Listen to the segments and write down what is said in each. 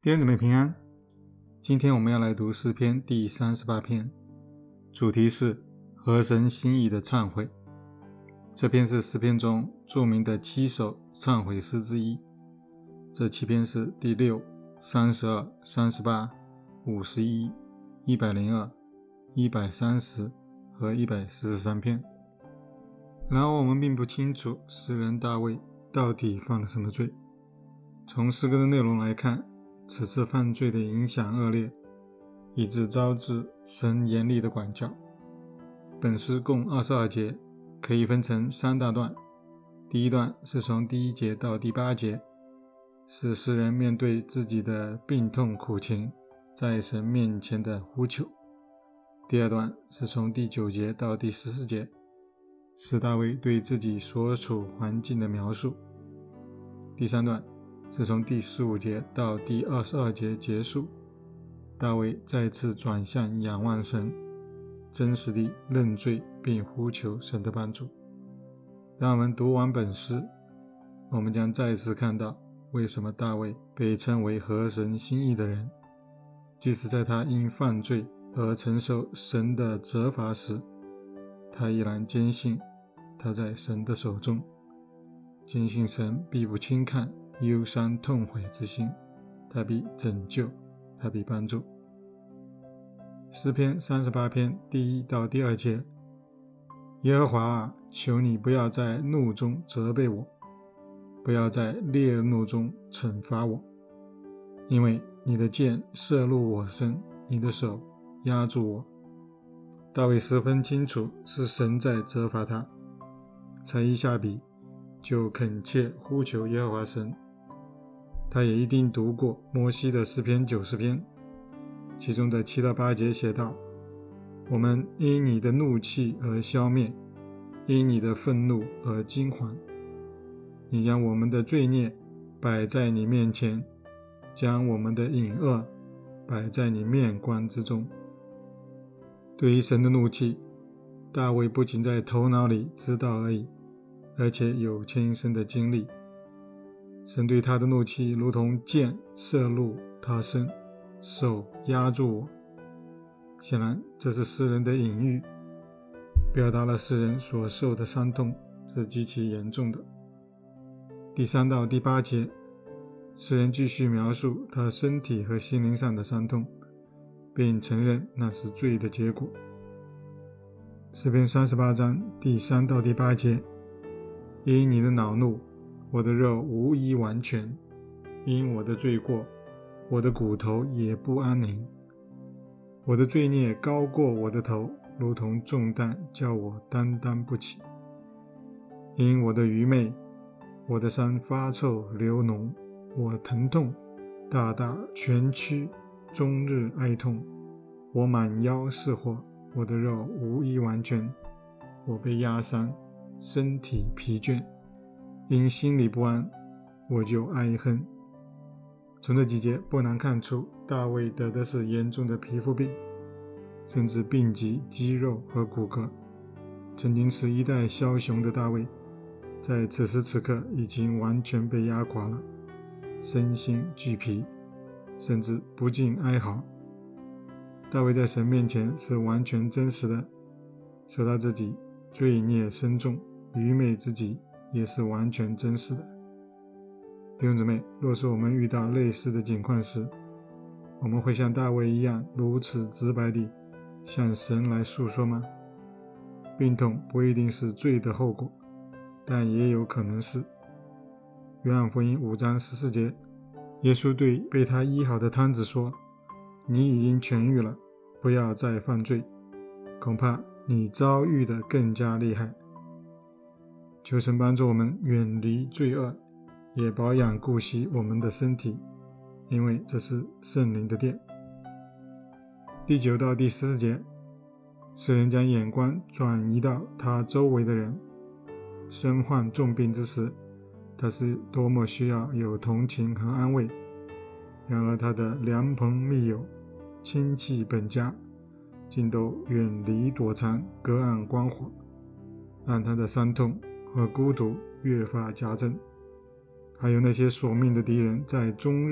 弟兄姊妹平安，今天我们要来读诗篇第38篇，主题是合神心意的忏悔。这篇是诗篇中著名的7首忏悔诗之一。这7篇是第6、32、38、51、102、130和143篇。然而我们并不清楚诗人大卫到底犯了什么罪。从诗歌的内容来看，此次犯罪的影响恶劣，以致招致神严厉的管教。本诗共22节，可以分成3大段。第一段是从第1节到第8节，是诗人面对自己的病痛苦情，在神面前的呼求。第二段是从第9节到第14节，是大卫对自己所处环境的描述。第三段是从第15节到第22节结束，大卫再次转向仰望神，真实地认罪并呼求神的帮助。当我们读完本诗，我们将再次看到为什么大卫被称为合神心意的人。即使在他因犯罪而承受神的责罚时，他依然坚信他在神的手中，坚信神必不轻看忧伤痛悔之心，他必拯救，他必帮助。诗篇38篇第1到第2节，耶和华啊，求你不要在怒中责备我，不要在烈怒中惩罚我，因为你的箭射入我身，你的手压住我。大卫十分清楚是神在责罚他，才一下笔就恳切呼求耶和华神。他也一定读过摩西的诗篇90篇，其中的7到8节写道：我们因你的怒气而消灭，因你的愤怒而惊惶。你将我们的罪孽摆在你面前，将我们的隐恶摆在你面光之中。对于神的怒气，大卫不仅在头脑里知道而已，而且有亲身的经历。神对他的怒气如同箭射入他身，手压住我。显然这是诗人的隐喻，表达了诗人所受的伤痛是极其严重的。第3到第8节，诗人继续描述他身体和心灵上的伤痛，并承认那是罪的结果。诗篇38章第3到第8节，因你的恼怒，我的肉无一完全，因我的罪过，我的骨头也不安宁。我的罪孽高过我的头，如同重担，叫我担当不起。因我的愚昧，我的伤发臭流脓，我疼痛，大大蜷曲，终日哀痛。我满腰是火，我的肉无一完全，我被压伤，身体疲倦。因心里不安，我就哀恨。从这几节不难看出，大卫得的是严重的皮肤病，甚至病及肌肉和骨骼。曾经是一代枭雄的大卫，在此时此刻已经完全被压垮了，身心俱疲，甚至不禁哀嚎。大卫在神面前是完全真实的，说他自己罪孽深重，愚昧之极，也是完全真实的。弟兄姊妹，若是我们遇到类似的境况时，我们会像大卫一样如此直白地向神来诉说吗？病痛不一定是罪的后果，但也有可能是。约翰福音5章14节，耶稣对被他医好的瘫子说，你已经痊愈了，不要再犯罪，恐怕你遭遇的更加厉害。求神帮助我们远离罪恶，也保养顾惜我们的身体，因为这是圣灵的殿。第9到第14节，诗人将眼光转移到他周围的人。身患重病之时，他是多么需要有同情和安慰。然而他的良朋密友、亲戚本家竟都远离躲藏，隔岸观火，让他的伤痛和孤独越发加增。还有那些索命的敌人在终日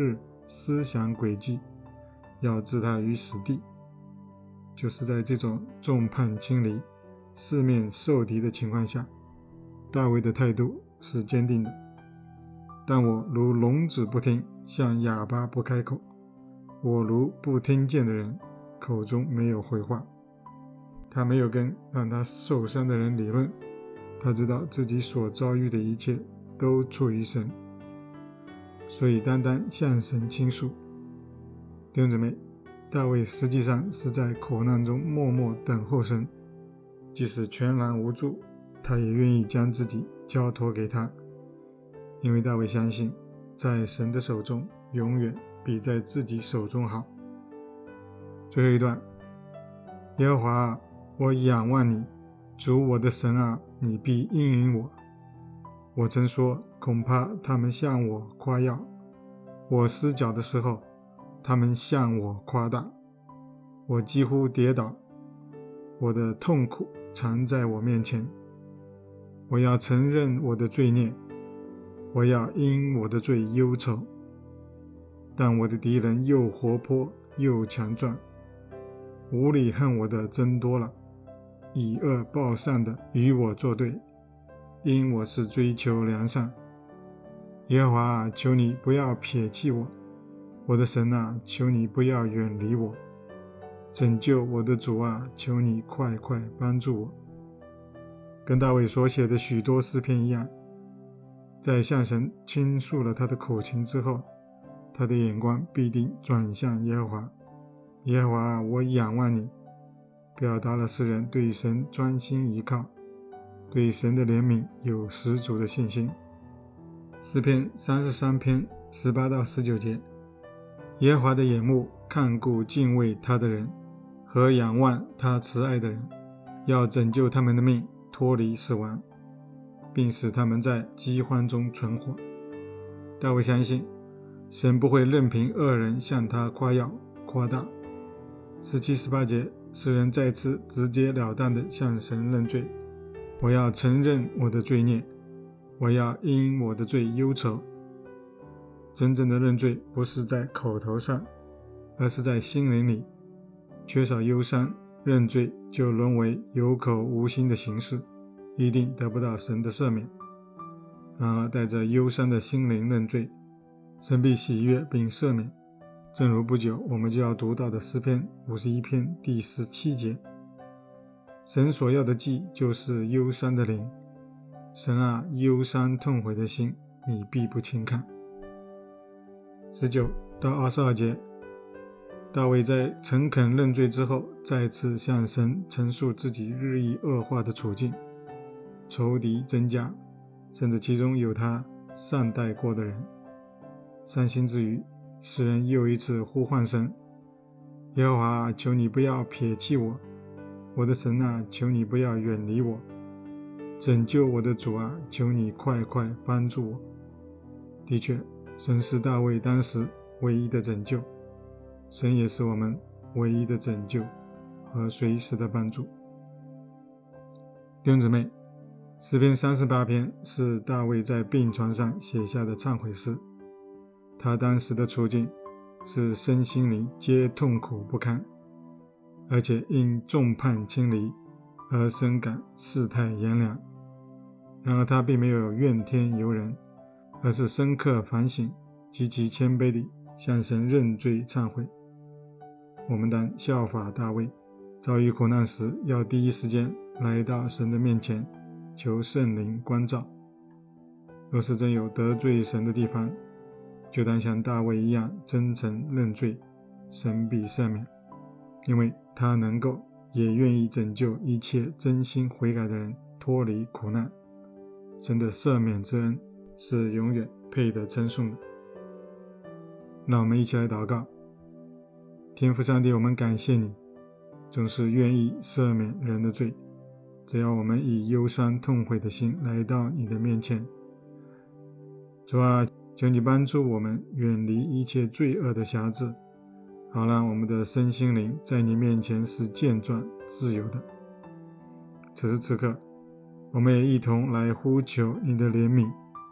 思想诡计，要置他于死地。就是在这种众叛亲离、四面受敌的情况下，大卫的态度是坚定的。但我如聋子不听，像哑巴不开口，我如不听见的人，口中没有回话。他没有跟让他受伤的人理论，他知道自己所遭遇的一切都出于神，所以单单向神倾诉。弟兄姊妹，大卫实际上是在苦难中默默等候神，即使全然无助，他也愿意将自己交托给他，因为大卫相信在神的手中永远比在自己手中好。最后一段，耶和华啊，我仰望你，主我的神啊，你必应允我。我曾说，恐怕他们向我夸耀，我失脚的时候，他们向我夸大，我几乎跌倒，我的痛苦藏在我面前。我要承认我的罪孽，我要因我的罪忧愁。但我的敌人又活泼又强壮，无理恨我的增多了，以恶报善的与我作对，因我是追求良善。耶和华啊，求你不要撇弃我，我的神啊，求你不要远离我。拯救我的主啊，求你快快帮助我。跟大卫所写的许多诗篇一样，在向神倾诉了他的苦情之后，他的眼光必定转向耶和华。耶和华啊，我仰望你，表达了诗人对神专心依靠，对神的怜悯有十足的信心。诗篇33篇18到19节，耶和华的眼目看顾敬畏他的人，和仰望他慈爱的人，要拯救他们的命，脱离死亡，并使他们在饥荒中存活。大卫相信神不会任凭恶人向他夸耀夸大。17、18节，诗人再次直截了当地向神认罪，我要承认我的罪孽，我要因我的罪忧愁。真正的认罪不是在口头上，而是在心灵里。缺少忧伤，认罪就沦为有口无心的形式，一定得不到神的赦免。然而带着忧伤的心灵认罪，神必喜悦并赦免。正如不久我们就要读到的诗篇51篇第17节，神所要的祭就是忧伤的灵。神啊，忧伤痛悔的心，你必不轻看。19到22节，大卫在诚恳认罪之后，再次向神陈述自己日益恶化的处境，仇敌增加，甚至其中有他善待过的人。伤心之余，诗人又一次呼唤神，耶和华啊，求你不要撇弃我，我的神啊，求你不要远离我。拯救我的主啊，求你快快帮助我。的确，神是大卫当时唯一的拯救，神也是我们唯一的拯救和随时的帮助。弟兄姊妹，诗篇38篇是大卫在病床上写下的忏悔诗。他当时的处境是身心灵皆痛苦不堪，而且因众叛亲离而深感世态炎凉。然而他并没有怨天尤人，而是深刻反省，极其谦卑地向神认罪忏悔。我们当效法大卫，遭遇苦难时要第一时间来到神的面前，求圣灵光照。若是真有得罪神的地方，就当像大卫一样真诚认罪，神必赦免，因为他能够也愿意拯救一切真心悔改的人脱离苦难。神的赦免之恩是永远配得称颂的。让我们一起来祷告。天父上帝，我们感谢你，总是愿意赦免人的罪，只要我们以忧伤痛悔的心来到你的面前。主啊，求你帮助我们远离一切罪恶的辖制，好让我们的身心灵在你面前是健壮自由的。此时此刻，我们也一同来呼求你的怜悯，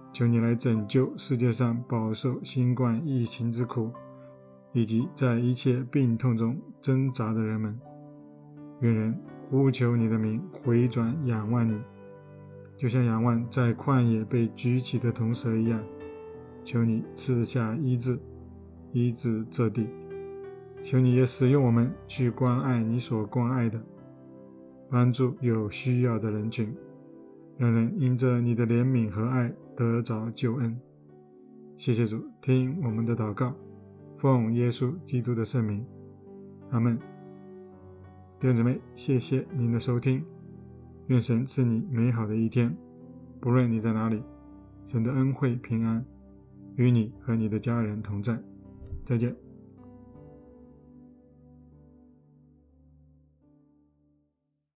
求你来拯救世界上饱受新冠疫情之苦，以及在一切病痛中挣扎的人们。愿人呼求你的名，回转仰望你，就像仰望在旷野被举起的铜蛇一样。求你赐下医治，医治这地。求你也使用我们去关爱你所关爱的，帮助有需要的人群，让人因着你的怜悯和爱得着救恩。谢谢主，听我们的祷告，奉耶稣基督的圣名，阿们。弟兄姊妹，谢谢您的收听，愿神赐你美好的一天，不论你在哪里，神的恩惠平安与你和你的家人同在。再见。